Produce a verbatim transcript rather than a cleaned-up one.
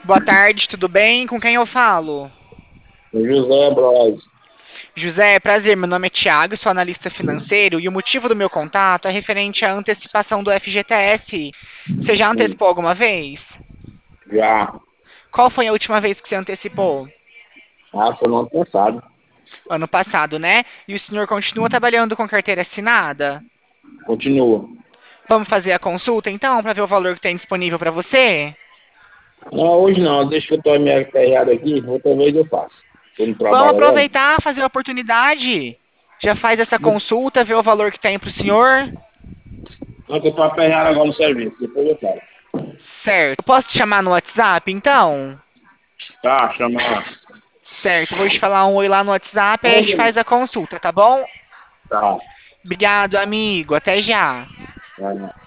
Boa tarde, tudo bem? Com quem eu falo? José Braz. José, prazer, meu nome é Thiago, sou analista financeiro e o motivo do meu contato é referente à antecipação do F G T S. Você já Sim, antecipou alguma vez? já. Qual foi a última vez que você antecipou? Ah, foi no ano passado. Ano passado, né? E o senhor continua trabalhando com carteira assinada? Continua. Vamos fazer a consulta então para ver o valor que tem disponível para você? Não, hoje não. Deixa que eu tô minha carreada aqui. Outra vez eu faço. Tô no Vamos trabalho agora. aproveitar, fazer a oportunidade. Já faz essa consulta, ver o valor que tem para o senhor. Não, que eu tô aperreado agora no serviço. Depois eu falo. Certo. Eu posso te chamar no WhatsApp, então? Tá, chama lá. Certo, vou te falar um oi lá no WhatsApp, aí a gente faz a consulta, tá bom? Tá. Obrigado, amigo. Até já. Vai lá.